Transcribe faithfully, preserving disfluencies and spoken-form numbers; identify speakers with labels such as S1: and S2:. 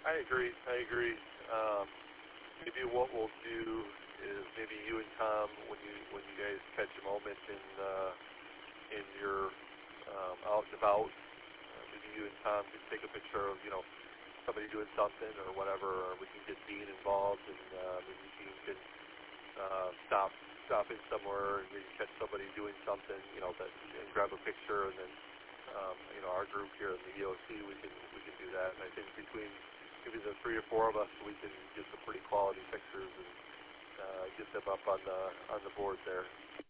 S1: I agree. I agree. Um, maybe what we'll do is maybe you and Tom, when you when you guys catch a moment in uh, in your um, out and about, uh, maybe you and Tom can take a picture of you know somebody doing something or whatever, or we can get Dean involved, and uh, maybe Dean can uh, stop stop in somewhere and maybe catch somebody doing something, you know, that and grab a picture, and then um, you know our group here in the E O C we can we can do that, and I think between maybe the three or four of us we can get some pretty quality pictures and uh, get them up on the on the board there.